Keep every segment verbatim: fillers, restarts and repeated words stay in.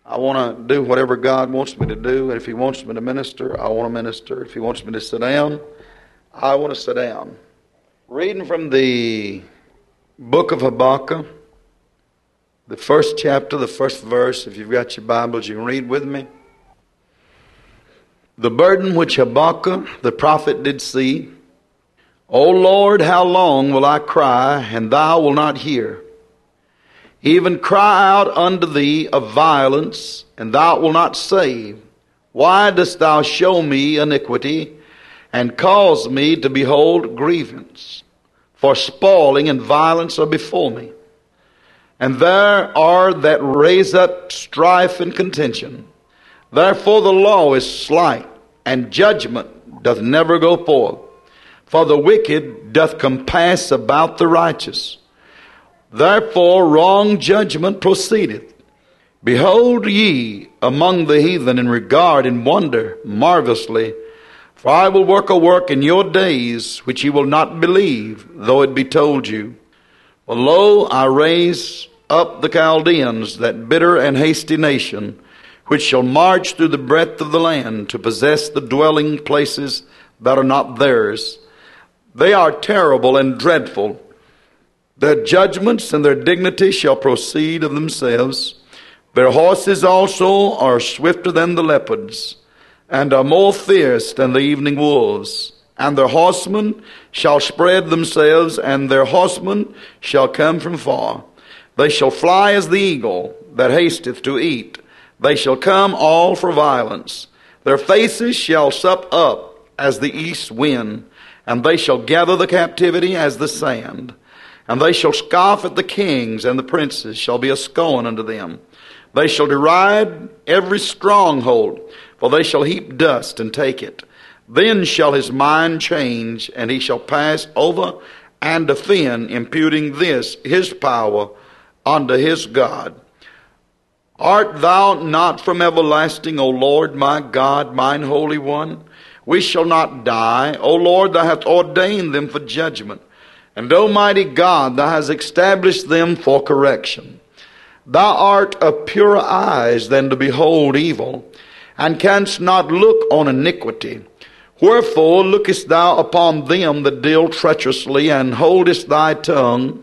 I want to do whatever God wants me to do. And if He wants me to minister, I want to minister. If He wants me to sit down, I want to sit down. Reading from the book of Habakkuk, the first chapter, the first verse. If you've got your Bibles, you can read with me. The burden which Habakkuk the prophet did see. O Lord, how long will I cry, and thou wilt not hear? Even cry out unto thee of violence, and thou wilt not save. Why dost thou show me iniquity, and cause me to behold grievance? For spoiling and violence are before me, and there are that raise up strife and contention. Therefore the law is slight, and judgment doth never go forth. For the wicked doth compass about the righteous. Therefore wrong judgment proceedeth. Behold ye among the heathen, and regard and wonder marvelously. For I will work a work in your days which ye will not believe, though it be told you. For lo, I raise up the Chaldeans, that bitter and hasty nation, which shall march through the breadth of the land, to possess the dwelling places that are not theirs. They are terrible and dreadful. Their judgments and their dignity shall proceed of themselves. Their horses also are swifter than the leopards, and are more fierce than the evening wolves. And their horsemen shall spread themselves, and their horsemen shall come from far. They shall fly as the eagle that hasteth to eat. They shall come all for violence. Their faces shall sup up as the east wind, and they shall gather the captivity as the sand. And they shall scoff at the kings, and the princes shall be a scorn unto them. They shall deride every stronghold, for they shall heap dust and take it. Then shall his mind change, and he shall pass over and defend, imputing this his power unto his God. Art thou not from everlasting, O Lord, my God, mine Holy One? We shall not die. O Lord, thou hast ordained them for judgment. And Almighty God, thou hast established them for correction. Thou art of purer eyes than to behold evil, and canst not look on iniquity. Wherefore lookest thou upon them that deal treacherously, and holdest thy tongue,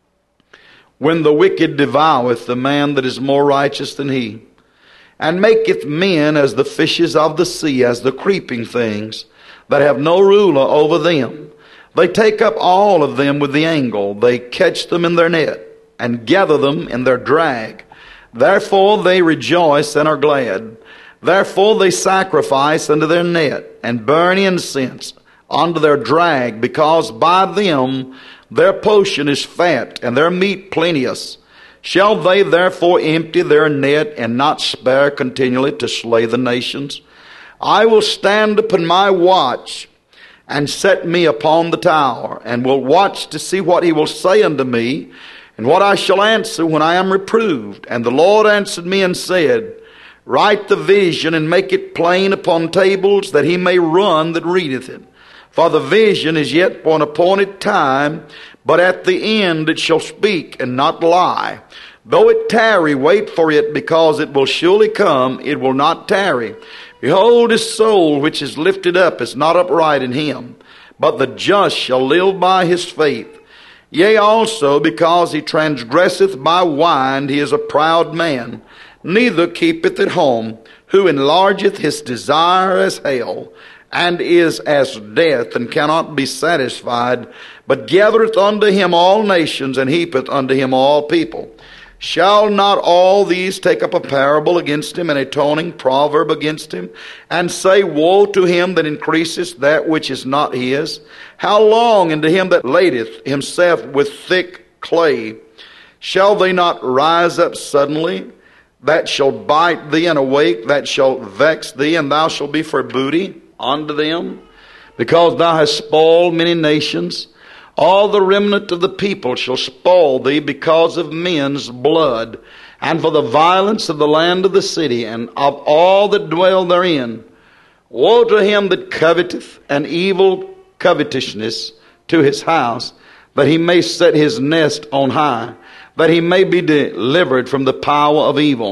when the wicked devoureth the man that is more righteous than he, and maketh men as the fishes of the sea, as the creeping things, that have no ruler over them. They take up all of them with the angle. They catch them in their net, and gather them in their drag. Therefore they rejoice and are glad. Therefore they sacrifice unto their net, and burn incense unto their drag, because by them their portion is fat, and their meat plenteous. Shall they therefore empty their net, and not spare continually to slay the nations? I will stand upon my watch, and set me upon the tower, and will watch to see what he will say unto me, and what I shall answer when I am reproved. And the Lord answered me and said, Write the vision, and make it plain upon tables, that he may run that readeth it. For the vision is yet for an appointed time, but at the end it shall speak and not lie. Though it tarry, wait for it, because it will surely come, it will not tarry. Behold, his soul which is lifted up is not upright in him, but the just shall live by his faith. Yea, also, because he transgresseth by wine, he is a proud man, neither keepeth at home, who enlargeth his desire as hell, and is as death, and cannot be satisfied, but gathereth unto him all nations, and heapeth unto him all people. Shall not all these take up a parable against him, an atoning proverb against him, and say, Woe to him that increaseth that which is not his? How long unto him that ladeth himself with thick clay? Shall they not rise up suddenly, that shall bite thee, and awake, that shall vex thee, and thou shalt be for booty unto them? Because thou hast spoiled many nations, all the remnant of the people shall spoil thee because of men's blood, and for the violence of the land of the city, and of all that dwell therein. Woe to him that coveteth an evil covetousness to his house, that he may set his nest on high, that he may be delivered from the power of evil.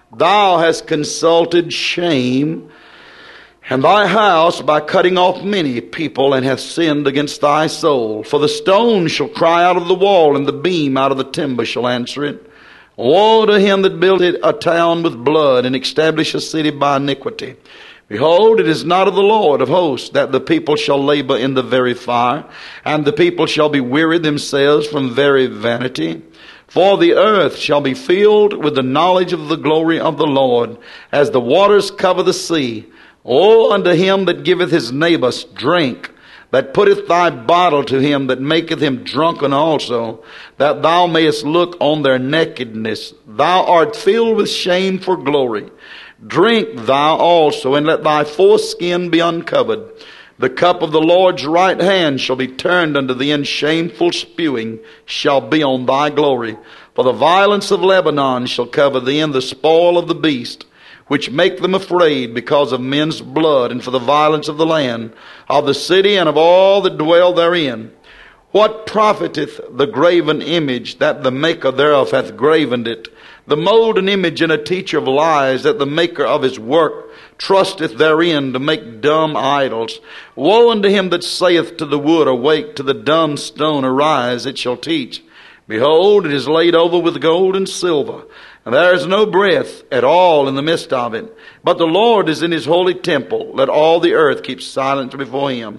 Thou hast consulted shame, and thy house by cutting off many people, and hath sinned against thy soul. For the stone shall cry out of the wall, and the beam out of the timber shall answer it. Woe to him that buildeth a town with blood, and establish a city by iniquity. Behold, it is not of the Lord of hosts that the people shall labor in the very fire, and the people shall be weary themselves from very vanity. For the earth shall be filled with the knowledge of the glory of the Lord, as the waters cover the sea. Woe unto him that giveth his neighbor drink, that putteth thy bottle to him, that maketh him drunken also, that thou mayest look on their nakedness. Thou art filled with shame for glory. Drink thou also, and let thy foreskin be uncovered. The cup of the Lord's right hand shall be turned unto thee, and shameful spewing shall be on thy glory. For the violence of Lebanon shall cover thee, and the spoil of the beast, which make them afraid because of men's blood, and for the violence of the land, of the city, and of all that dwell therein. What profiteth the graven image, that the maker thereof hath graven it? The molden image and a teacher of lies, that the maker of his work trusteth therein to make dumb idols. Woe unto him that saith to the wood, awake, to the dumb stone, arise, it shall teach. Behold, it is laid over with gold and silver, and there is no breath at all in the midst of it. But the Lord is in his holy temple. Let all the earth keep silent before him.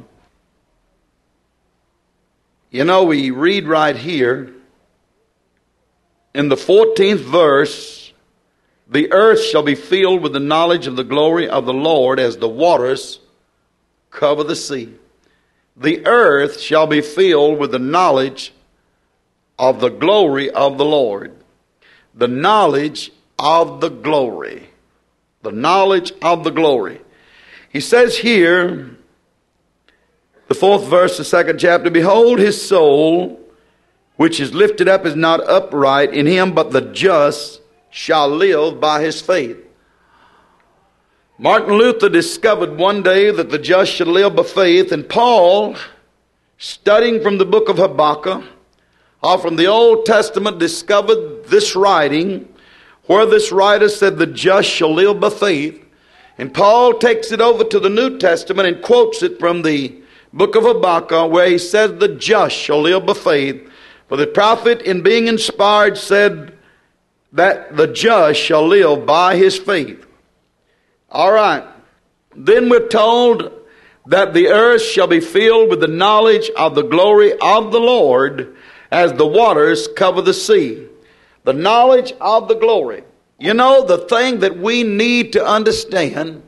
You know, we read right here, in the fourteenth verse, the earth shall be filled with the knowledge of the glory of the Lord, as the waters cover the sea. The earth shall be filled with the knowledge of the glory of the Lord. The knowledge of the glory. The knowledge of the glory. He says here, the fourth verse, the second chapter, behold, his soul, which is lifted up, is not upright in him, but the just shall live by his faith. Martin Luther discovered one day that the just should live by faith, and Paul, studying from the book of Habakkuk, or from the Old Testament, discovered this writing, where this writer said the just shall live by faith. And Paul takes it over to the New Testament and quotes it from the book of Habakkuk, where he says the just shall live by faith. For the prophet, in being inspired, said that the just shall live by his faith. All right. Then we're told that the earth shall be filled with the knowledge of the glory of the Lord, as the waters cover the sea. The knowledge of the glory. You know, the thing that we need to understand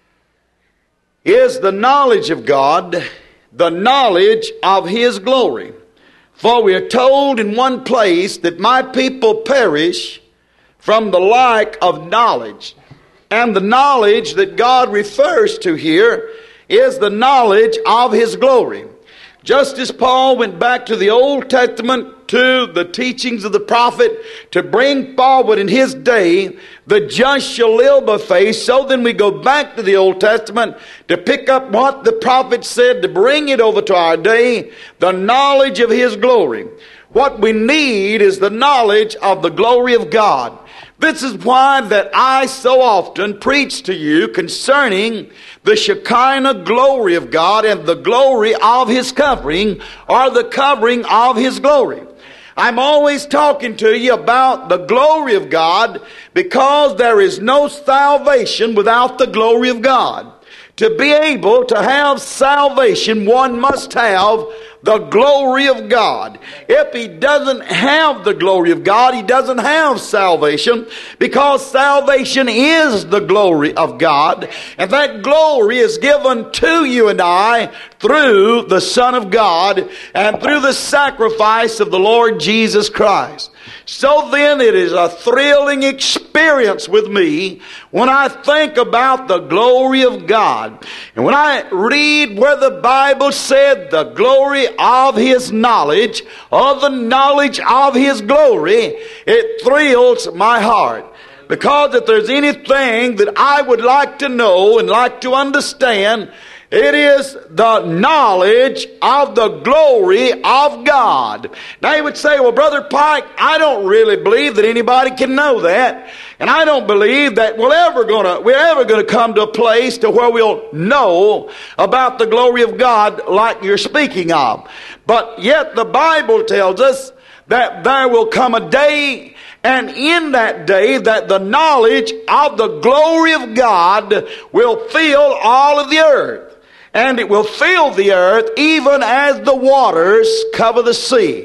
is the knowledge of God, the knowledge of his glory. For we are told in one place that my people perish from the lack of knowledge. And the knowledge that God refers to here is the knowledge of his glory. Just as Paul went back to the Old Testament, to the teachings of the prophet, to bring forward in his day, the just shall live by faith, so then we go back to the Old Testament to pick up what the prophet said, to bring it over to our day, the knowledge of his glory. What we need is the knowledge of the glory of God. This is why that I so often preach to you concerning the Shekinah glory of God and the glory of his covering, or the covering of his glory. I'm always talking to you about the glory of God, because there is no salvation without the glory of God. To be able to have salvation, one must have the glory of God. If he doesn't have the glory of God, he doesn't have salvation, because salvation is the glory of God, and that glory is given to you and I through the Son of God and through the sacrifice of the Lord Jesus Christ. So then it is a thrilling experience with me when I think about the glory of God. And when I read where the Bible said the glory of his knowledge, or the knowledge of his glory, it thrills my heart. Because if there's anything that I would like to know and like to understand, It is the knowledge of the glory of God. Now you would say, well, Brother Pike, I don't really believe that anybody can know that. And I don't believe that we're ever gonna, we're ever gonna come to a place to where we'll know about the glory of God like you're speaking of. But yet the Bible tells us that there will come a day, and in that day that the knowledge of the glory of God will fill all of the earth. And it will fill the earth even as the waters cover the sea.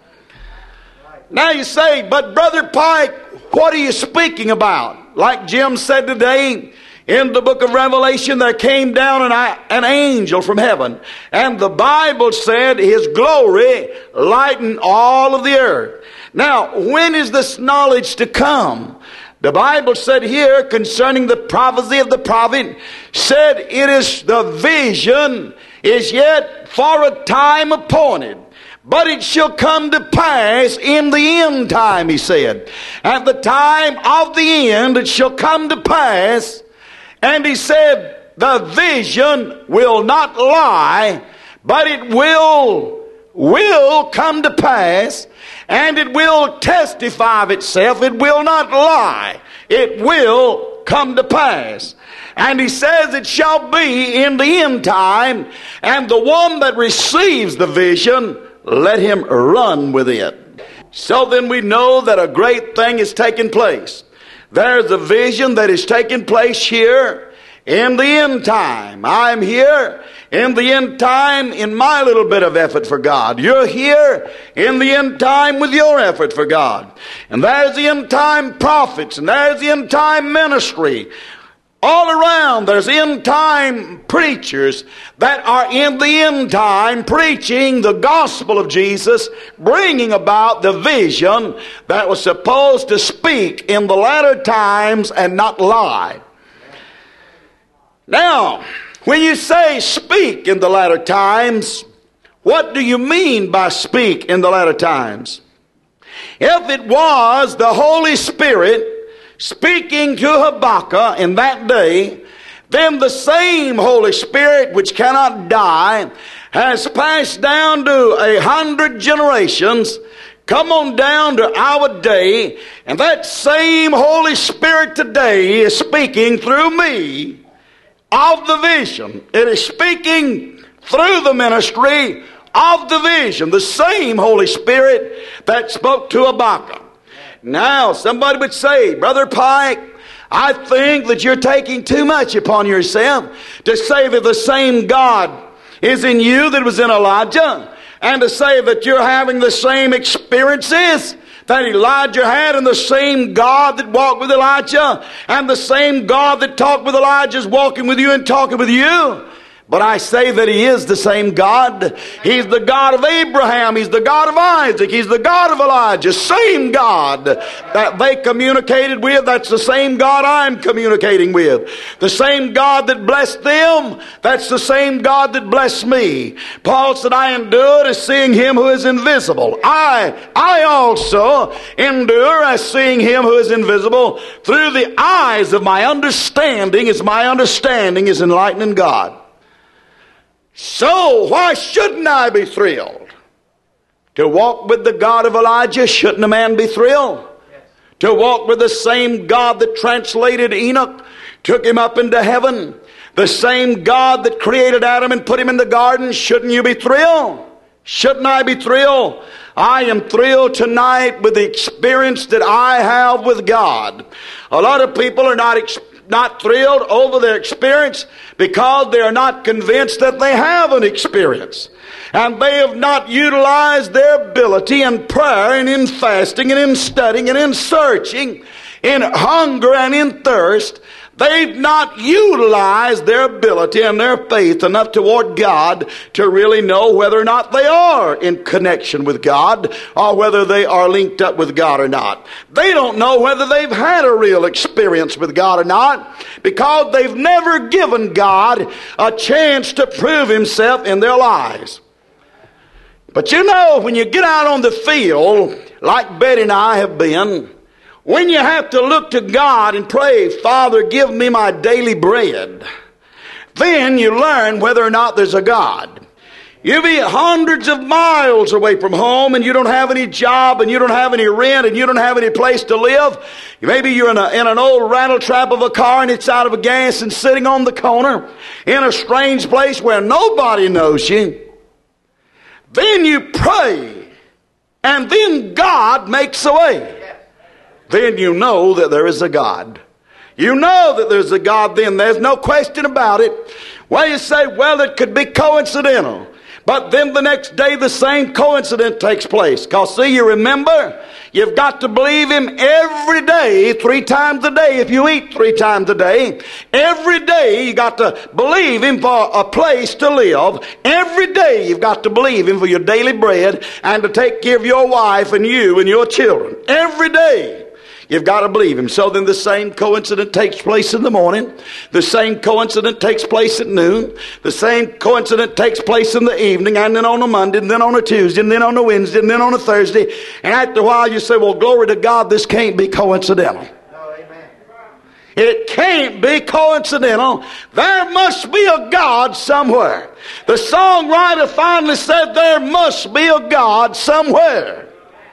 Now you say, but Brother Pike, what are you speaking about? Like Jim said today, in the book of Revelation, there came down an, an angel from heaven. And the Bible said his glory lightened all of the earth. Now, when is this knowledge to come? The Bible said here concerning the prophecy of the prophet, said it is the vision is yet for a time appointed. But it shall come to pass in the end time, he said. At the time of the end it shall come to pass. And he said, the vision will not lie, but it will, will come to pass. And it will testify of itself. It will not lie. It will come to pass. And he says it shall be in the end time. And the one that receives the vision, let him run with it. So then we know that a great thing is taking place. There's a vision that is taking place here in the end time. I'm here in the end time in my little bit of effort for God. You're here in the end time with your effort for God. And there's the end time prophets, and there's the end time ministry. All around there's end time preachers that are in the end time preaching the gospel of Jesus, bringing about the vision that was supposed to speak in the latter times and not lie. Now, when you say speak in the latter times, what do you mean by speak in the latter times? If it was the Holy Spirit speaking to Habakkuk in that day, then the same Holy Spirit which cannot die has passed down to a hundred generations, come on down to our day, and that same Holy Spirit today is speaking through me of the vision. It is speaking through the ministry of the vision. The same Holy Spirit that spoke to Habakkuk. Now, somebody would say, Brother Pike, I think that you're taking too much upon yourself to say that the same God is in you that was in Elijah, and to say that you're having the same experiences that Elijah had, and the same God that walked with Elijah, and the same God that talked with Elijah is walking with you and talking with you. But I say that He is the same God. He's the God of Abraham. He's the God of Isaac. He's the God of Elijah. Same God that they communicated with, that's the same God I'm communicating with. The same God that blessed them, that's the same God that blessed me. Paul said, I endured as seeing Him who is invisible. I, I also endure as seeing Him who is invisible through the eyes of my understanding, as my understanding is enlightened in God. So why shouldn't I be thrilled? To walk with the God of Elijah, shouldn't a man be thrilled? Yes. To walk with the same God that translated Enoch, took him up into heaven, the same God that created Adam and put him in the garden, shouldn't you be thrilled? Shouldn't I be thrilled? I am thrilled tonight with the experience that I have with God. A lot of people are not experiencing not thrilled over their experience because they are not convinced that they have an experience. And they have not utilized their ability in prayer and in fasting and in studying and in searching, in hunger and in thirst. They've not utilized their ability and their faith enough toward God to really know whether or not they are in connection with God, or whether they are linked up with God or not. They don't know whether they've had a real experience with God or not, because they've never given God a chance to prove Himself in their lives. But you know, when you get out on the field, like Betty and I have been, when you have to look to God and pray, Father, give me my daily bread, then you learn whether or not there's a God. You be hundreds of miles away from home and you don't have any job and you don't have any rent and you don't have any place to live. Maybe you're in, a, in an old rattletrap of a car and it's out of gas and sitting on the corner in a strange place where nobody knows you. Then you pray and then God makes a way. Then you know that there is a God. You know that there's a God then. There's no question about it. Well, you say, well, it could be coincidental. But then the next day the same coincidence takes place. Because see, you remember, you've got to believe Him every day, three times a day if you eat three times a day. Every day you got to believe Him for a place to live. Every day you've got to believe Him for your daily bread and to take care of your wife and you and your children. Every day. You've got to believe Him. So then the same coincidence takes place in the morning. The same coincidence takes place at noon. The same coincidence takes place in the evening, and then on a Monday, and then on a Tuesday, and then on a Wednesday, and then on a Thursday. And after a while you say, well, glory to God, this can't be coincidental. No, amen. It can't be coincidental. There must be a God somewhere. The songwriter finally said there must be a God somewhere.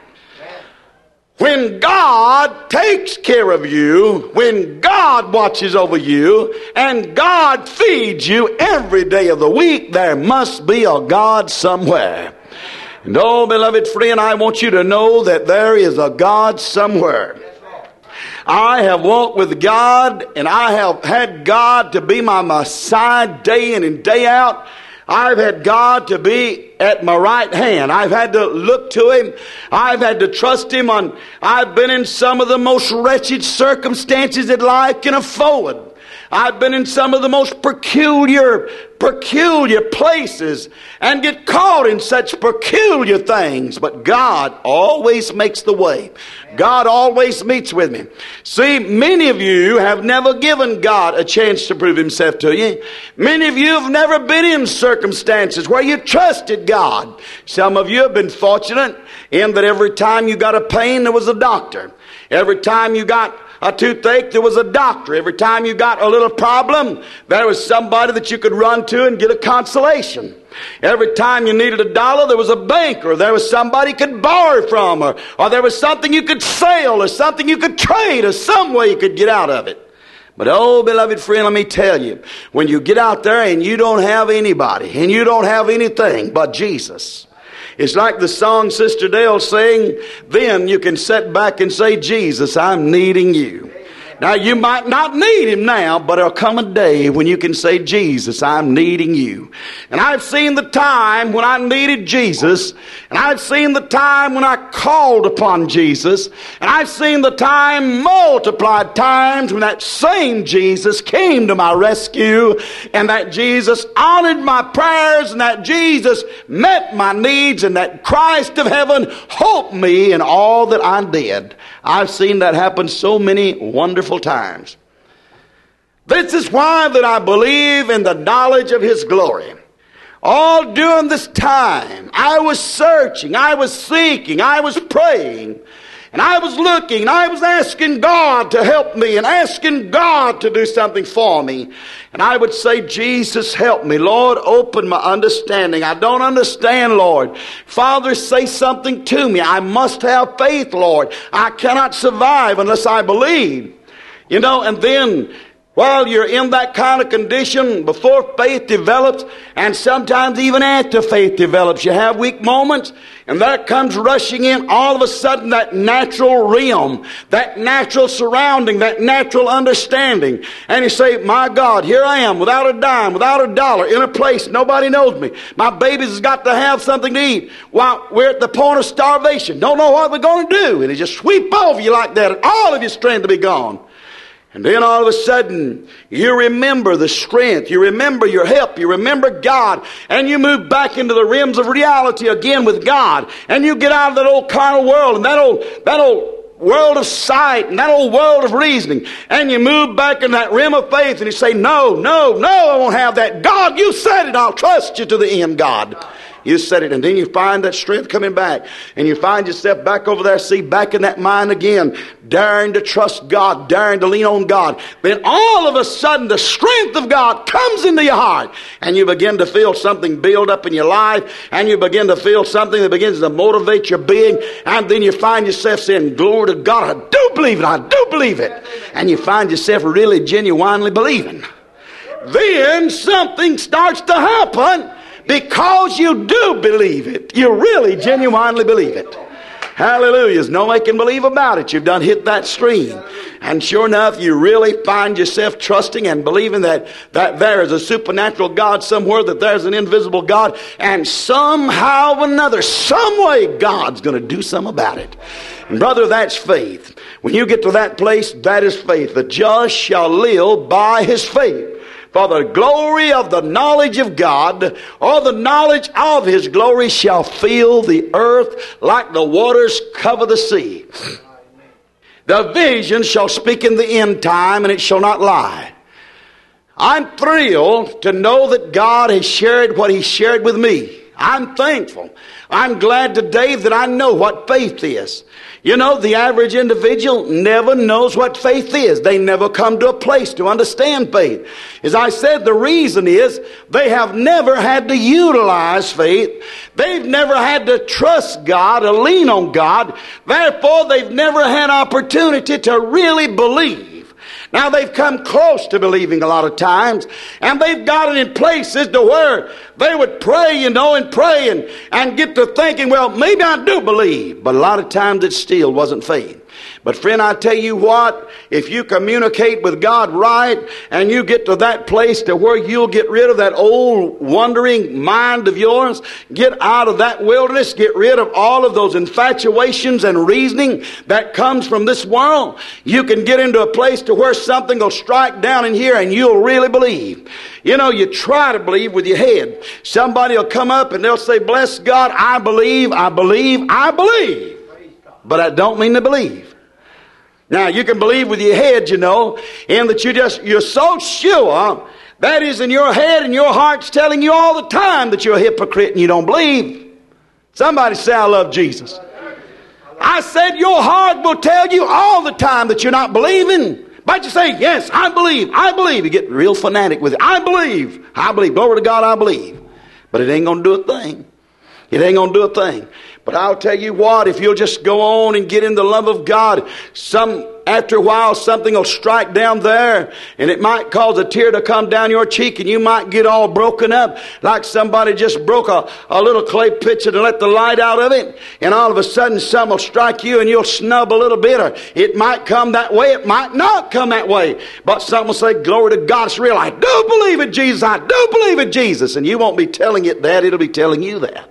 When God takes care of you, when God watches over you, and God feeds you every day of the week, there must be a God somewhere. And oh, beloved friend, I want you to know that there is a God somewhere. I have walked with God, and I have had God to be my Messiah day in and day out. I've had God to be at my right hand. I've had to look to Him. I've had to trust Him. On. I've been in some of the most wretched circumstances that life can afford. I've been in some of the most peculiar, peculiar places and get caught in such peculiar things. But God always makes the way. God always meets with me. See, many of you have never given God a chance to prove Himself to you. Many of you have never been in circumstances where you trusted God. Some of you have been fortunate in that every time you got a pain, there was a doctor. Every time you got a toothache, there was a doctor. Every time you got a little problem, there was somebody that you could run to and get a consolation. Every time you needed a dollar, there was a banker. There was somebody you could borrow from, or, or there was something you could sell, or something you could trade, or some way you could get out of it. But oh, beloved friend, let me tell you, when you get out there and you don't have anybody, and you don't have anything but Jesus, it's like the song Sister Dale sang, then you can sit back and say, Jesus, I'm needing you. Now, you might not need Him now, but there'll come a day when you can say, Jesus, I'm needing you. And I've seen the time when I needed Jesus, and I've seen the time when I called upon Jesus, and I've seen the time multiplied times when that same Jesus came to my rescue, and that Jesus honored my prayers, and that Jesus met my needs, and that Christ of heaven helped me in all that I did. I've seen that happen so many wonderful times. This is why that I believe in the knowledge of His glory. All during this time, I was searching, I was seeking, I was praying, and I was looking, and I was asking God to help me, and asking God to do something for me. And I would say, Jesus, help me. Lord, open my understanding. I don't understand, Lord. Father, say something to me. I must have faith, Lord. I cannot survive unless I believe. You know, and then while you're in that kind of condition, before faith develops, and sometimes even after faith develops, you have weak moments, and that comes rushing in all of a sudden, that natural realm, that natural surrounding, that natural understanding. And you say, my God, here I am, without a dime, without a dollar, in a place nobody knows me. My babies has got to have something to eat. While we're at the point of starvation, don't know what we're going to do. And it just sweep over you like that, and all of your strength to be gone. And then all of a sudden, you remember the strength, you remember your help, you remember God, and you move back into the realms of reality again with God. And you get out of that old carnal world and that old, that old world of sight and that old world of reasoning. And you move back in that realm of faith and you say, no, no, no, I won't have that. God, you said it, I'll trust you to the end, God. You said it, and then you find that strength coming back, and you find yourself back over there, see, back in that mind again, daring to trust God, daring to lean on God. Then all of a sudden, the strength of God comes into your heart, and you begin to feel something build up in your life, and you begin to feel something that begins to motivate your being, and then you find yourself saying, glory to God, I do believe it, I do believe it. And you find yourself really genuinely believing. Then something starts to happen because you do believe it. You really genuinely believe it. Hallelujah. There's no making believe about it. You've done hit that stream. And sure enough, you really find yourself trusting and believing that, that there is a supernatural God somewhere, that there's an invisible God, and somehow or another, some way, God's going to do something about it. And brother, that's faith. When you get to that place, that is faith. The just shall live by his faith. For the glory of the knowledge of God, or the knowledge of his glory, shall fill the earth like the waters cover the sea. The vision shall speak in the end time, and it shall not lie. I'm thrilled to know that God has shared what he shared with me. I'm thankful. I'm glad today that I know what faith is. You know, the average individual never knows what faith is. They never come to a place to understand faith. As I said, the reason is they have never had to utilize faith. They've never had to trust God or lean on God. Therefore, they've never had opportunity to really believe. Now, they've come close to believing a lot of times, and they've got it in places to where they would pray, you know, and pray and, and get to thinking, well, maybe I do believe. But a lot of times it still wasn't faith. But friend, I tell you what, if you communicate with God right, and you get to that place to where you'll get rid of that old wandering mind of yours, get out of that wilderness, get rid of all of those infatuations and reasoning that comes from this world, you can get into a place to where something will strike down in here and you'll really believe. You know, you try to believe with your head. Somebody will come up and they'll say, bless God, I believe, I believe, I believe. But I don't mean to believe. Now, you can believe with your head, you know, and that you just, you're so sure that is in your head and your heart's telling you all the time that you're a hypocrite and you don't believe. Somebody say, I love Jesus. I said your heart will tell you all the time that you're not believing. But you say, yes, I believe, I believe. You get real fanatic with it. I believe, I believe. Glory to God, I believe. But it ain't going to do a thing. It ain't going to do a thing. But I'll tell you what, if you'll just go on and get in the love of God, some after a while something will strike down there, and it might cause a tear to come down your cheek, and you might get all broken up like somebody just broke a, a little clay pitcher to let the light out of it, and all of a sudden some will strike you and you'll snub a little bit, or it might come that way, it might not come that way, but some will say, glory to God, it's real, I do believe in Jesus, I do believe in Jesus, and you won't be telling it that, it'll be telling you that.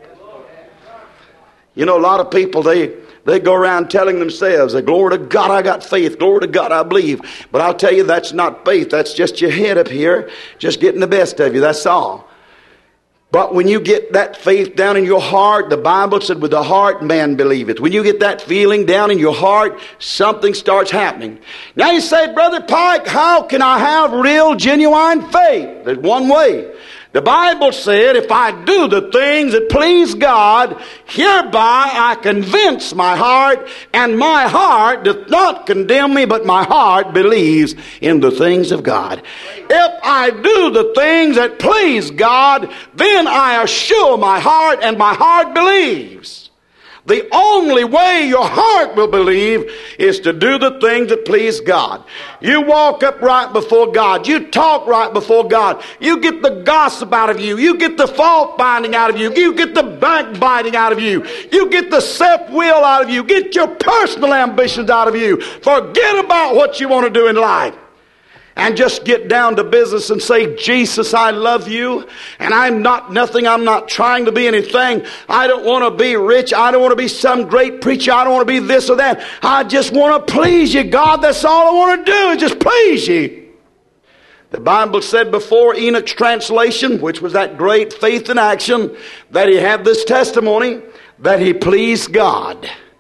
You know, a lot of people, they, they go around telling themselves, glory to God, I got faith. Glory to God, I believe. But I'll tell you, that's not faith. That's just your head up here, just getting the best of you. That's all. But when you get that faith down in your heart, the Bible said, with the heart man believeth. When you get that feeling down in your heart, something starts happening. Now you say, Brother Pike, how can I have real, genuine faith? There's one way. The Bible said, if I do the things that please God, hereby I convince my heart, and my heart doth not condemn me, but my heart believes in the things of God. If I do the things that please God, then I assure my heart, and my heart believes. The only way your heart will believe is to do the things that please God. You walk up right before God. You talk right before God. You get the gossip out of you. You get the fault finding out of you. You get the backbiting out of you. You get the self-will out of you. Get your personal ambitions out of you. Forget about what you want to do in life. And just get down to business and say, Jesus, I love you. And I'm not nothing. I'm not trying to be anything. I don't want to be rich. I don't want to be some great preacher. I don't want to be this or that. I just want to please you, God. That's all I want to do is just please you. The Bible said before Enoch's translation, which was that great faith in action, that he had this testimony, that he pleased God.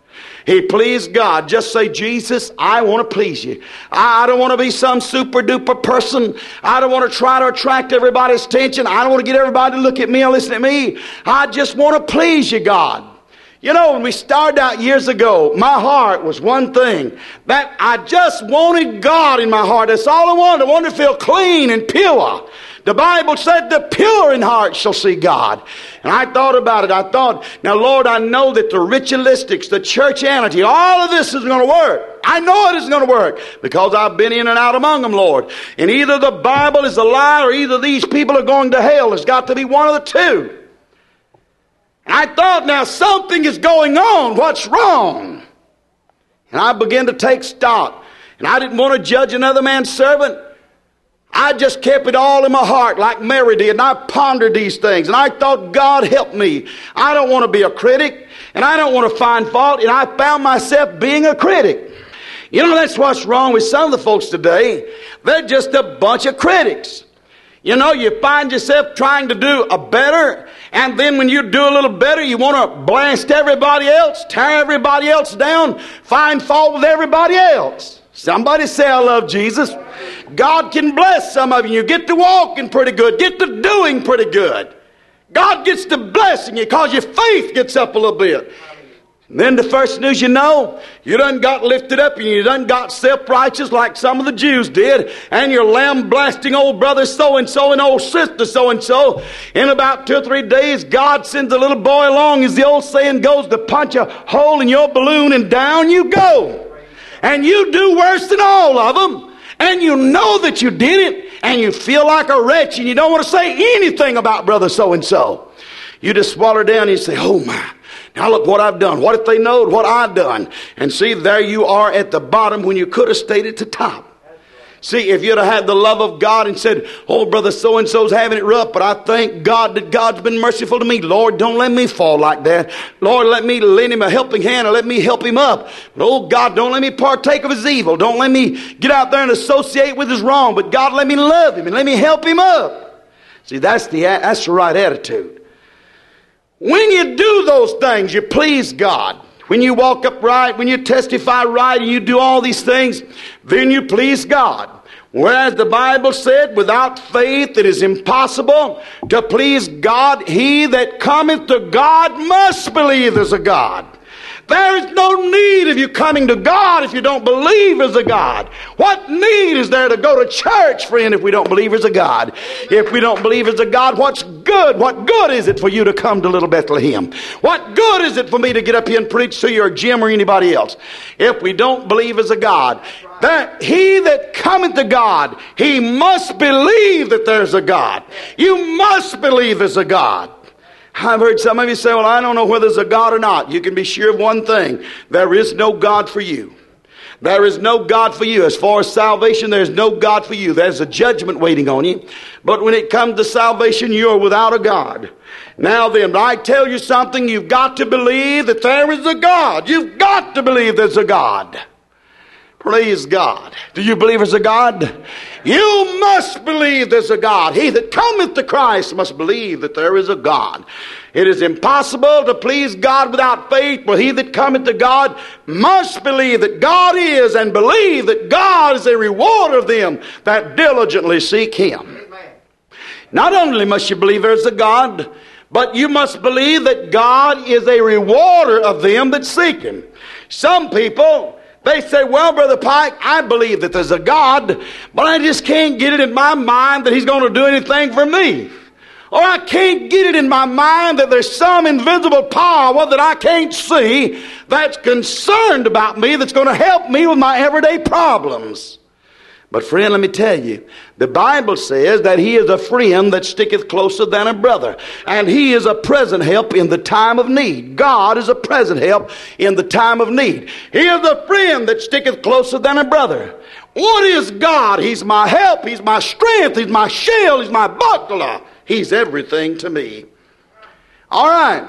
He pleased God. Just say, Jesus, I want to please you. I don't want to be some super duper person. I don't want to try to attract everybody's attention. I don't want to get everybody to look at me and listen to me. I just want to please you, God. You know, when we started out years ago, my heart was one thing. That I just wanted God in my heart. That's all I wanted. I wanted to feel clean and pure. The Bible said the pure in heart shall see God. And I thought about it. I thought, now Lord, I know that the ritualistics, the churchianity, all of this is going to work. I know it is going to work because I've been in and out among them, Lord. And either the Bible is a lie or either these people are going to hell. There's got to be one of the two. And I thought, now something is going on. What's wrong? And I began to take stock. And I didn't want to judge another man's servant. I just kept it all in my heart like Mary did, and I pondered these things. And I thought, God help me. I don't want to be a critic, and I don't want to find fault, and I found myself being a critic. You know, that's what's wrong with some of the folks today. They're just a bunch of critics. You know, you find yourself trying to do a better, and then when you do a little better, you want to blast everybody else, tear everybody else down, find fault with everybody else. Somebody say, I love Jesus. God can bless some of you. You get to walking pretty good, get to doing pretty good. God gets to blessing you because your faith gets up a little bit. And then the first news you know, you done got lifted up and you done got self-righteous like some of the Jews did, and you're lamb-blasting old brother so-and-so and old sister so-and-so. In about two or three days, God sends a little boy along, as the old saying goes, to punch a hole in your balloon, and down you go. And you do worse than all of them, and you know that you did it, and you feel like a wretch, and you don't want to say anything about brother so-and-so. You just swallow down and you say, oh my. Now look what I've done. What if they knowed what I've done? And see, there you are at the bottom when you could have stayed at the top. See, if you'd have had the love of God and said, oh, brother so-and-so's having it rough, but I thank God that God's been merciful to me. Lord, don't let me fall like that. Lord, let me lend him a helping hand, or let me help him up. But, oh, God, don't let me partake of his evil. Don't let me get out there and associate with his wrong. But, God, let me love him and let me help him up. See, that's the, that's the right attitude. When you do those things, you please God. When you walk up right, when you testify right, and you do all these things, then you please God. Whereas the Bible said, without faith it is impossible to please God. He that cometh to God must believe there's a God. There is no need of you coming to God if you don't believe there's a God. What need is there to go to church, friend, if we don't believe there's a God? If we don't believe there's a God, what's good? What good is it for you to come to Little Bethlehem? What good is it for me to get up here and preach to you, or Jim or anybody else, if we don't believe there's a God? That he that cometh to God, he must believe that there's a God. You must believe there's a God. I've heard some of you say, well, I don't know whether there's a God or not. You can be sure of one thing. There is no God for you. There is no God for you. As far as salvation, there's no God for you. There's a judgment waiting on you. But when it comes to salvation, you're without a God. Now then, I tell you something. You've got to believe that there is a God. You've got to believe there's a God. Praise God. Do you believe there's a God? You must believe there's a God. He that cometh to Christ must believe that there is a God. It is impossible to please God without faith, but he that cometh to God must believe that God is, and believe that God is a rewarder of them that diligently seek him. Amen. Not only must you believe there's a God, but you must believe that God is a rewarder of them that seek him. Some people, they say, well, Brother Pike, I believe that there's a God, but I just can't get it in my mind that he's going to do anything for me. Or I can't get it in my mind that there's some invisible power that I can't see that's concerned about me, that's going to help me with my everyday problems. But friend, let me tell you, the Bible says that he is a friend that sticketh closer than a brother. And he is a present help in the time of need. God is a present help in the time of need. He is a friend that sticketh closer than a brother. What is God? He's my help. He's my strength. He's my shield. He's my buckler. He's everything to me. All right.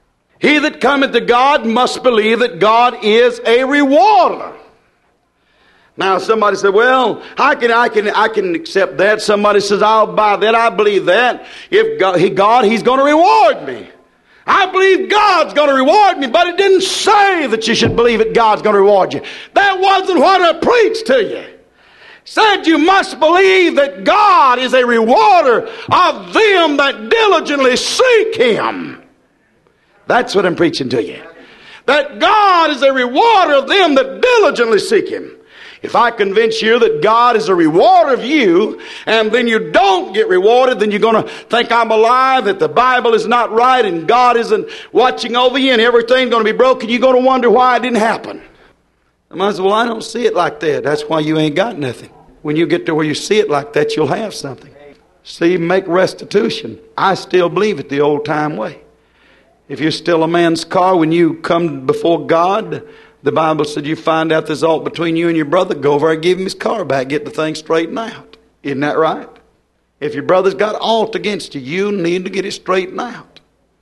He that cometh to God must believe that God is a rewarder. Now somebody said, well, I can, I can, I can accept that. Somebody says, I'll buy that. I believe that. If God, he, God he's going to reward me. I believe God's going to reward me, but it didn't say that you should believe that God's going to reward you. That wasn't what I preached to you. It said you must believe that God is a rewarder of them that diligently seek Him. That's what I'm preaching to you. That God is a rewarder of them that diligently seek Him. If I convince you that God is a rewarder of you, and then you don't get rewarded, then you're going to think I'm a lie, that the Bible is not right, and God isn't watching over you, and everything's going to be broken. You're going to wonder why it didn't happen. I might say, well, I don't see it like that. That's why you ain't got nothing. When you get to where you see it like that, you'll have something. See, make restitution. I still believe it the old-time way. If you're still a man's car, when you come before God, the Bible said you find out there's aught between you and your brother, go over and give him his car back, get the thing straightened out. Isn't that right? If your brother's got aught against you, you need to get it straightened out.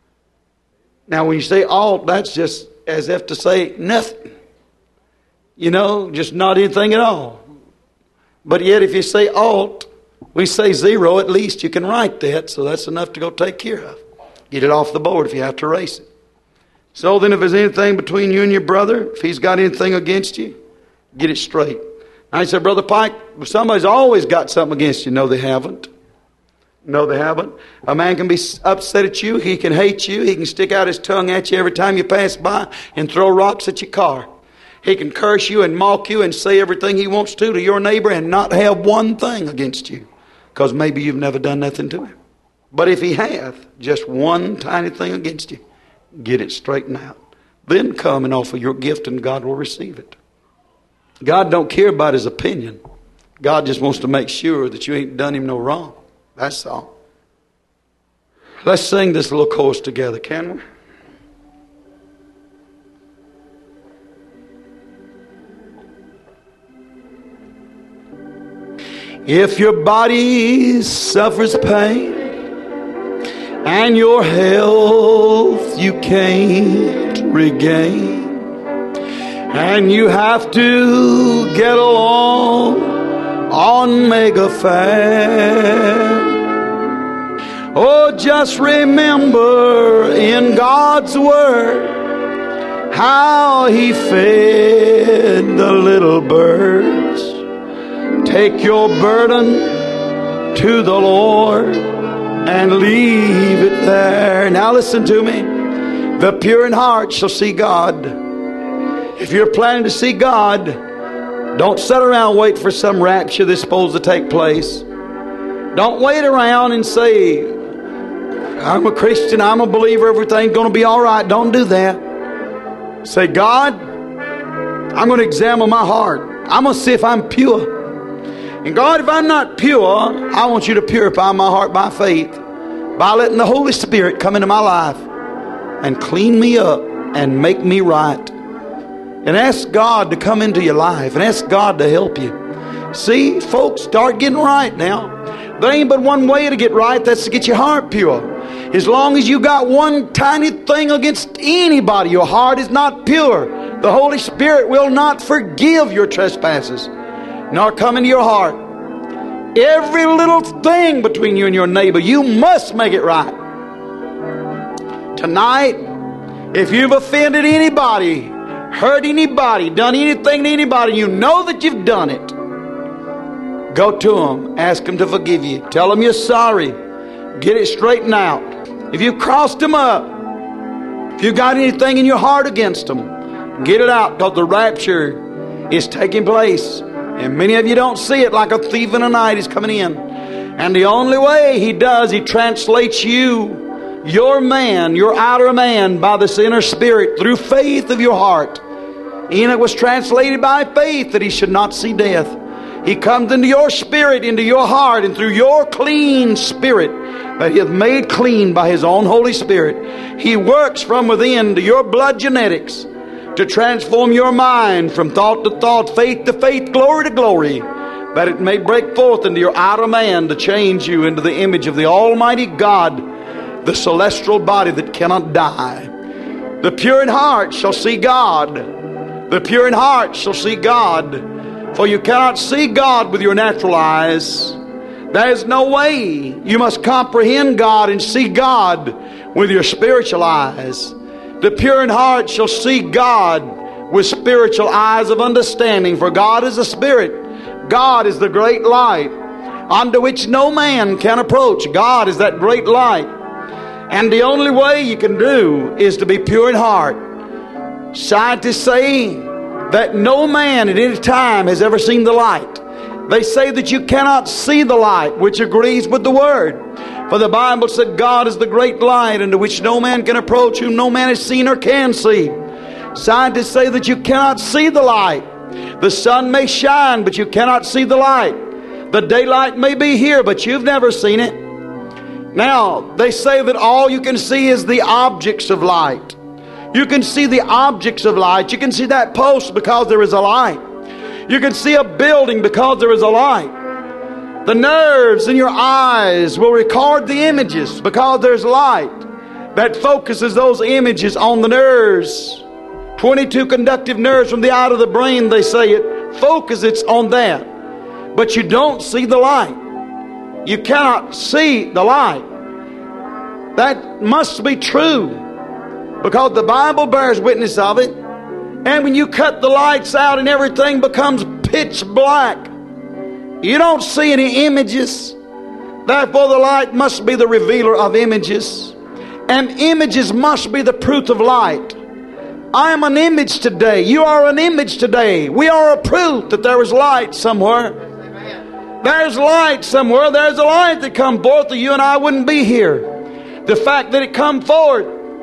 Now when you say aught, that's just as if to say nothing. You know, just not anything at all. But yet if you say aught, we say zero, at least you can write that, so that's enough to go take care of. Get it off the board if you have to erase it. So then if there's anything between you and your brother, if he's got anything against you, get it straight. I said, Brother Pike, somebody's always got something against you. No, they haven't. No, they haven't. A man can be upset at you. He can hate you. He can stick out his tongue at you every time you pass by and throw rocks at your car. He can curse you and mock you and say everything he wants to to your neighbor and not have one thing against you, because maybe you've never done nothing to him. But if he hath just one tiny thing against you, get it straightened out. Then come and offer your gift and God will receive it. God don't care about his opinion. God just wants to make sure that you ain't done him no wrong. That's all. Let's sing this little chorus together, can we? If your body suffers pain and your health you can't regain, and you have to get along on Mega Fan, oh, just remember in God's Word how He fed the little birds. Take your burden to the Lord and leave it there. Now listen to me. The pure in heart shall see God. If you're planning to see God, don't sit around and wait for some rapture that's supposed to take place. Don't wait around and say, I'm a Christian, I'm a believer, everything's going to be all right. Don't do that. Say, God, I'm going to examine my heart. I'm going to see if I'm pure. And God, if I'm not pure, I want you to purify my heart by faith, by letting the Holy Spirit come into my life and clean me up and make me right. And ask God to come into your life and ask God to help you. See, folks, start getting right now. There ain't but one way to get right. That's to get your heart pure. As long as you got one tiny thing against anybody, your heart is not pure. The Holy Spirit will not forgive your trespasses, nor come into your heart. Every little thing between you and your neighbor, you must make it right. Tonight, if you've offended anybody, hurt anybody, done anything to anybody, you know that you've done it, go to them, ask them to forgive you, tell them you're sorry, get it straightened out. If you crossed them up, if you got anything in your heart against them, get it out, because the rapture is taking place. And many of you don't see it, like a thief in the night is coming in. And the only way He does, He translates you, your man, your outer man, by this inner spirit, through faith of your heart. Enoch was translated by faith that he should not see death. He comes into your spirit, into your heart, and through your clean spirit that He hath made clean by His own Holy Spirit, He works from within to your blood genetics to transform your mind from thought to thought, faith to faith, glory to glory, that it may break forth into your outer man to change you into the image of the Almighty God, the celestial body that cannot die. The pure in heart shall see God. The pure in heart shall see God. For you cannot see God with your natural eyes. There is no way. You must comprehend God and see God with your spiritual eyes. The pure in heart shall see God with spiritual eyes of understanding. For God is a spirit. God is the great light unto which no man can approach. God is that great light. And the only way you can do is to be pure in heart. Scientists say that no man at any time has ever seen the light. They say that you cannot see the light, which agrees with the Word. For the Bible said God is the great light into which no man can approach, whom no man has seen or can see. Scientists say that you cannot see the light. The sun may shine, but you cannot see the light. The daylight may be here, but you've never seen it. Now, they say that all you can see is the objects of light. You can see the objects of light. You can see that post because there is a light. You can see a building because there is a light. The nerves in your eyes will record the images because there's light that focuses those images on the nerves. twenty-two conductive nerves from the eye to the brain, they say it focuses on that. But you don't see the light. You cannot see the light. That must be true because the Bible bears witness of it. And when you cut the lights out and everything becomes pitch black, you don't see any images. Therefore the light must be the revealer of images. And images must be the proof of light. I am an image today. You are an image today. We are a proof that there is light somewhere. There's light somewhere. There's a light that come forth, or you and I wouldn't be here. The fact that it come forth,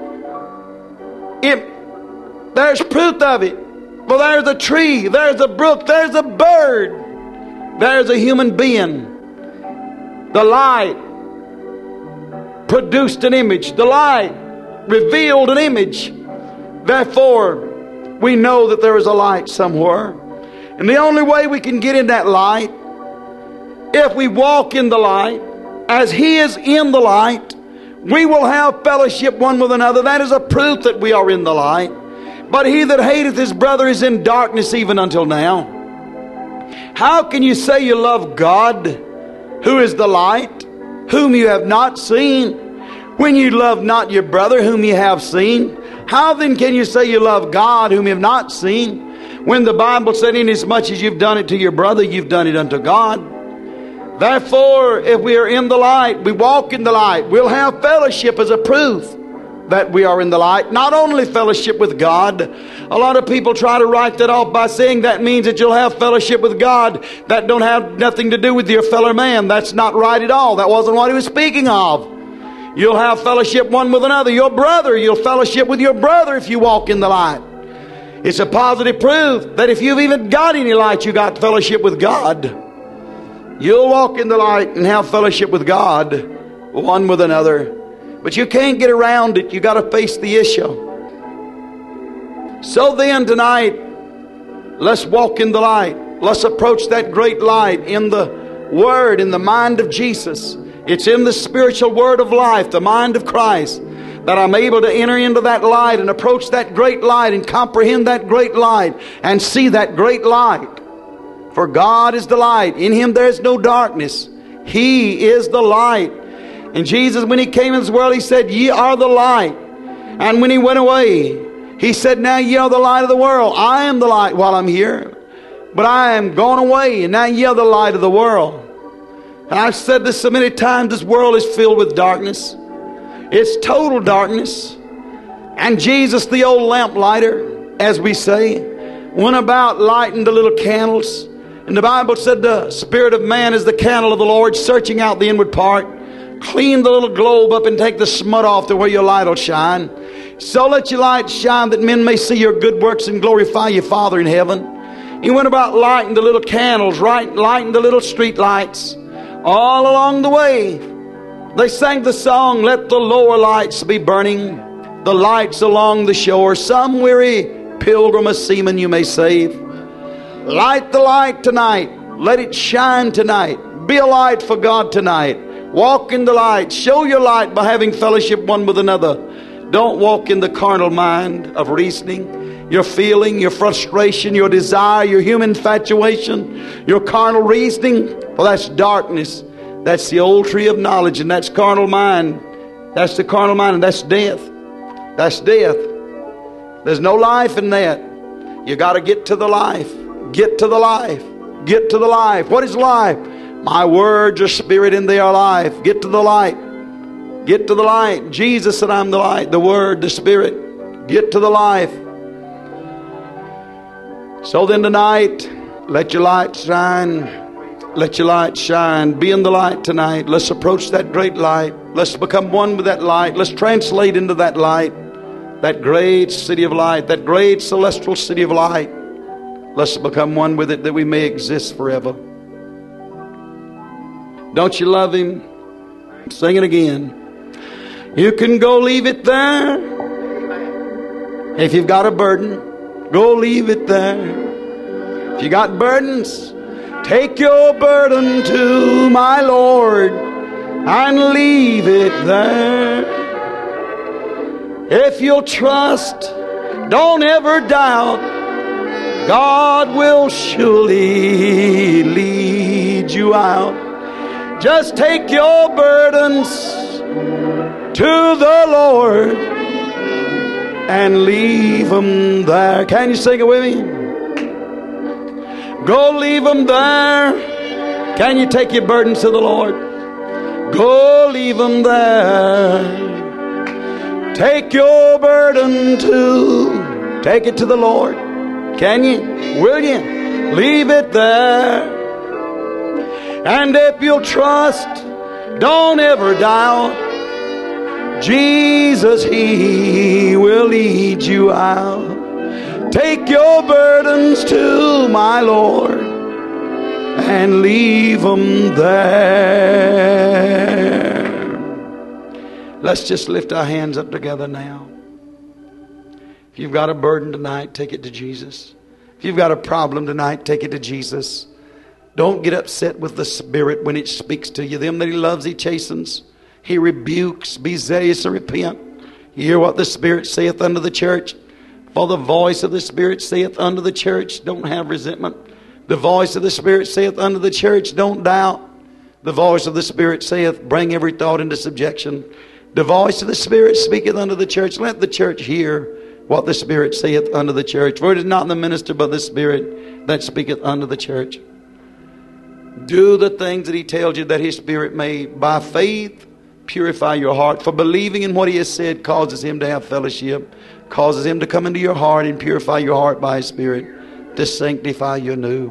it there's proof of it. Well, there's a tree, there's a brook, there's a bird, there's a human being. The light produced an image. The light revealed an image. Therefore, we know that there is a light somewhere. And the only way we can get in that light, if we walk in the light, as He is in the light, we will have fellowship one with another. That is a proof that we are in the light. But he that hateth his brother is in darkness even until now. How can you say you love God, who is the light, whom you have not seen, when you love not your brother whom you have seen? How then can you say you love God whom you have not seen, when the Bible said, inasmuch as you've done it to your brother, you've done it unto God? Therefore, if we are in the light, we walk in the light, we'll have fellowship as a proof that we are in the light. Not only fellowship with God. A lot of people try to write that off by saying that means that you'll have fellowship with God that don't have nothing to do with your fellow man. That's not right at all. That wasn't what he was speaking of. You'll have fellowship one with another. Your brother, you'll fellowship with your brother if you walk in the light. It's a positive proof that if you've even got any light, you got fellowship with God. You'll walk in the light and have fellowship with God, one with another. But you can't get around it. You got to face the issue. So then tonight, let's walk in the light. Let's approach that great light in the Word, in the mind of Jesus. It's in the spiritual word of life, the mind of Christ, that I'm able to enter into that light and approach that great light and comprehend that great light and see that great light. For God is the light. In Him there is no darkness. He is the light. And Jesus, when He came in this world, He said, ye are the light. And when He went away, He said, now ye are the light of the world. I am the light while I'm here. But I am gone away, and now ye are the light of the world. And I've said this so many times, this world is filled with darkness. It's total darkness. And Jesus, the old lamplighter, as we say, went about lighting the little candles. And the Bible said the spirit of man is the candle of the Lord, searching out the inward part. Clean the little globe up and take the smut off to where your light will shine. So let your light shine that men may see your good works and glorify your Father in heaven. He went about lighting the little candles, right, lighting the little street lights. All along the way, they sang the song, let the lower lights be burning, the lights along the shore. Some weary pilgrim, a seaman you may save. Light the light tonight. Let it shine tonight. Be a light for God tonight. Walk in the light. Show your light by having fellowship one with another. Don't walk in the carnal mind of reasoning, your feeling, your frustration, your desire, your human infatuation, your carnal reasoning. Well, that's darkness. That's the old tree of knowledge, and that's carnal mind That's the carnal mind, and that's death. That's death. There's no life in that. You got to get to the life. Get to the life. Get to the life. What is life? My words are spirit and they are life. Get to the light. Get to the light. Jesus said, I'm the light, the word, the spirit. Get to the life. So then tonight, let your light shine. Let your light shine. Be in the light tonight. Let's approach that great light. Let's become one with that light. Let's translate into that light. That great city of light. That great celestial city of light. Let's become one with it that we may exist forever. Don't you love Him? Sing it again. You can go leave it there. If you've got a burden, go leave it there. If you got burdens, take your burden to my Lord and leave it there. If you'll trust, don't ever doubt, God will surely lead you out. Just take your burdens to the Lord and leave them there. Can you sing it with me? Go leave them there. Can you take your burdens to the Lord? Go leave them there. Take your burden to, take it to the Lord. Can you? Will you? Leave it there. And if you'll trust, don't ever doubt, Jesus, He will lead you out. Take your burdens to my Lord and leave them there. Let's just lift our hands up together now. If you've got a burden tonight, take it to Jesus. If you've got a problem tonight, take it to Jesus. Don't get upset with the Spirit when it speaks to you. Them that He loves, He chastens. He rebukes. Be zealous and repent. You hear what the Spirit saith unto the church? For the voice of the Spirit saith unto the church, don't have resentment. The voice of the Spirit saith unto the church, don't doubt. The voice of the Spirit saith, bring every thought into subjection. The voice of the Spirit speaketh unto the church. Let the church hear what the Spirit saith unto the church. For it is not the minister but the Spirit that speaketh unto the church. Do the things that He tells you, that His Spirit may, by faith, purify your heart. For believing in what He has said causes Him to have fellowship, causes Him to come into your heart and purify your heart by His Spirit, to sanctify you anew.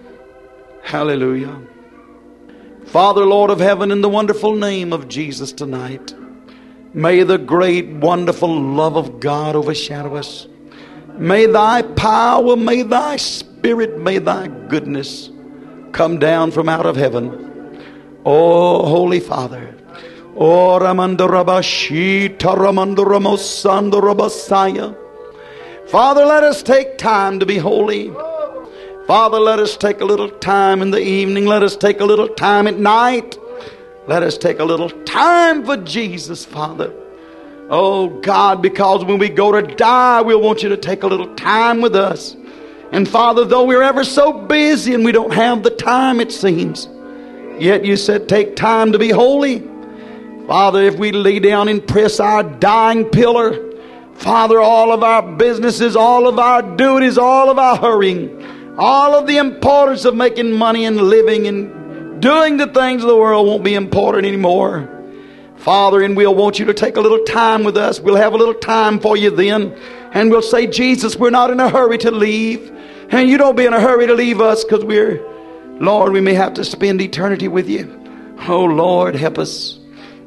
Hallelujah. Father, Lord of heaven, in the wonderful name of Jesus tonight, may the great, wonderful love of God overshadow us. May Thy power, may Thy Spirit, may Thy goodness come down from out of heaven. Oh, Holy Father. Oh, Ramanda Rabashita Ramanda Ramosanda Rabasaya. Father, let us take time to be holy. Father, let us take a little time in the evening. Let us take a little time at night. Let us take a little time for Jesus, Father. Oh, God, because when we go to die, we'll want you to take a little time with us. And Father, though we're ever so busy and we don't have the time, it seems, yet you said take time to be holy. Father, if we lay down and press our dying pillar, Father, all of our businesses, all of our duties, all of our hurrying, all of the importance of making money and living and doing the things of the world won't be important anymore. Father, and we'll want you to take a little time with us. We'll have a little time for you then. And we'll say, Jesus, we're not in a hurry to leave. And you don't be in a hurry to leave us, because we're, Lord, we may have to spend eternity with you. Oh, Lord, help us.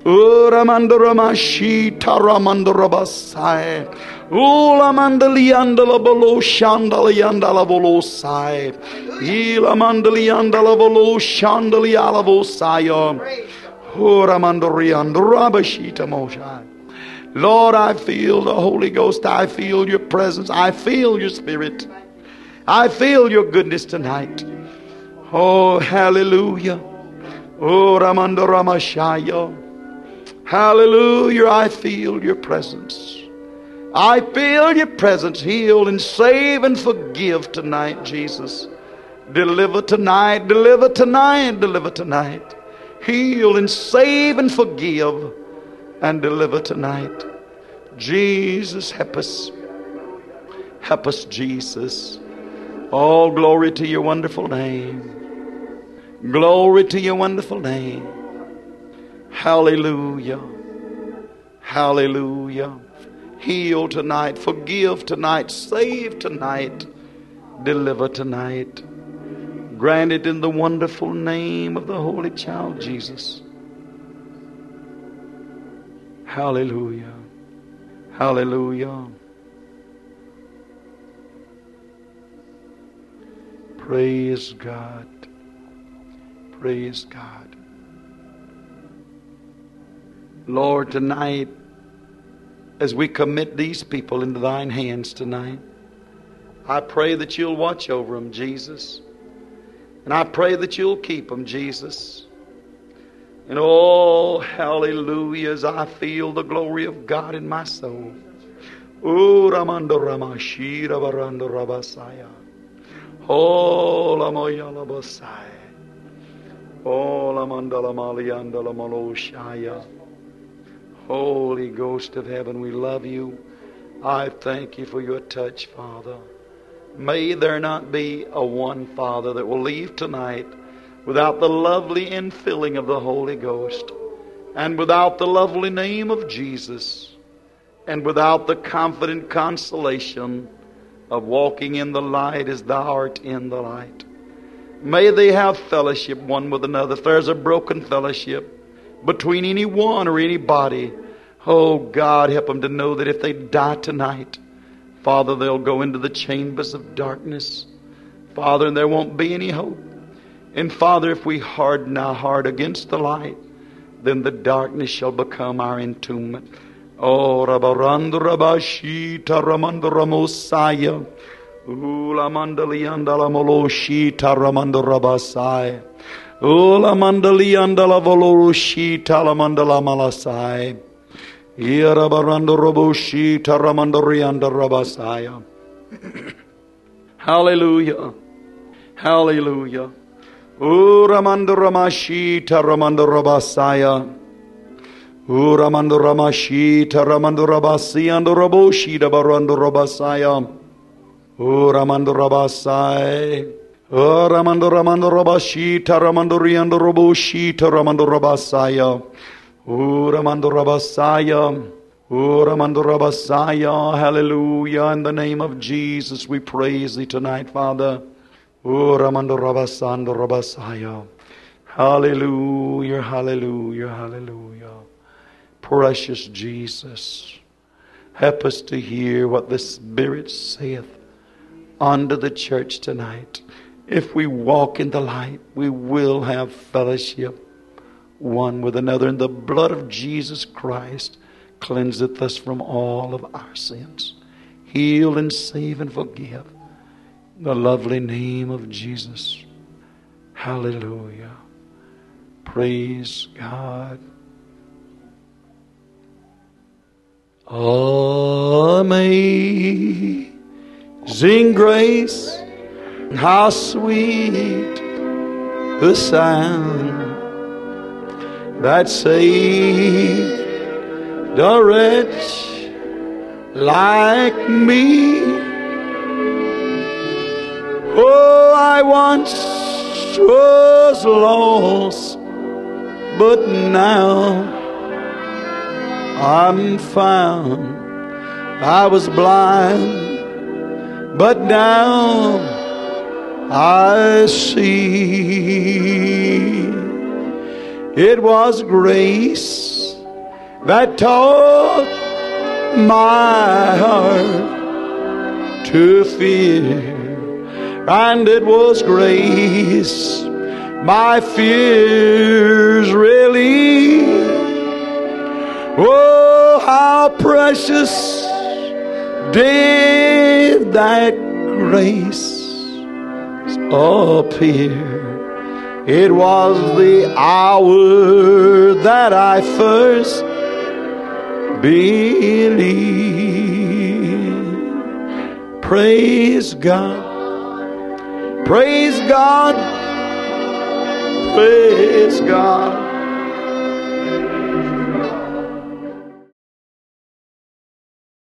Lord, I feel the Holy Ghost. I feel your presence. I feel your Spirit. I feel your goodness tonight. Oh, hallelujah. Oh, Ramanda Ramashaya. Hallelujah. I feel your presence. I feel your presence. Heal and save and forgive tonight, Jesus. Deliver tonight. Deliver tonight. Deliver tonight. Heal and save and forgive. and deliver tonight. Jesus, help us. Help us, Jesus. All glory to your wonderful name. Glory to your wonderful name. Hallelujah. Hallelujah. Heal tonight. Forgive tonight. Save tonight. Deliver tonight. Grant it in the wonderful name of the Holy Child Jesus. Hallelujah. Hallelujah. Praise God. Praise God. Lord, tonight, as we commit these people into thine hands tonight, I pray that you'll watch over them, Jesus. And I pray that you'll keep them, Jesus. And oh, hallelujah, as I feel the glory of God in my soul. Oh, Ramando Ramashira Barando Rabasaya. Oh, Lamoyala Bosai. Oh, Lamandala Maliandala Maloshaya. Holy Ghost of heaven, we love you. I thank you for your touch, Father. May there not be a one, Father, that will leave tonight without the lovely infilling of the Holy Ghost, and without the lovely name of Jesus, and without the confident consolation of walking in the light as thou art in the light. May they have fellowship one with another. If there's a broken fellowship between any one or anybody, oh God, help them to know that if they die tonight, Father, they'll go into the chambers of darkness, Father, and there won't be any hope. And Father, if we harden our heart against the light, then the darkness shall become our entombment. Oh, Rabaranda Rabashita Ramanda Ramosaya. Ula Mandaliandala Moloshita Ramanda Rabasai. Ula Mandaliandala Voloshita Lamandala Malasai. Yarabaranda Roboshita Ramanda Rianda Rabasaya. Hallelujah. Hallelujah. O Ramanda Ramashita Ramanda Rabasaya. O Ramanda Ramashita Ramanda Rabasi and Raboshita Baranda Rabasaya. O Ramanda Rabasai. O Ramanda Ramanda Rabashita Ramanda Rianda Roboshita Ramanda Rabasaya. O Ramanda Rabasaya. O Ramanda Rabasaya. Hallelujah. In the name of Jesus we praise thee tonight, Father. O Ramanda Rabasanda Rabasaya. Hallelujah, hallelujah, hallelujah. Precious Jesus, help us to hear what the Spirit saith unto the church tonight. If we walk in the light, we will have fellowship one with another. And the blood of Jesus Christ cleanseth us from all of our sins. Heal and save and forgive. The lovely name of Jesus. Hallelujah. Praise God. Amazing grace, how sweet the sound that saved a wretch like me. Oh, I once was lost, but now I'm found. I was blind, but now I see. It was grace that taught my heart to fear, and it was grace my fears relieved. Oh, how precious did that grace appear. It was the hour that I first believed. Praise God. Praise God. Praise God.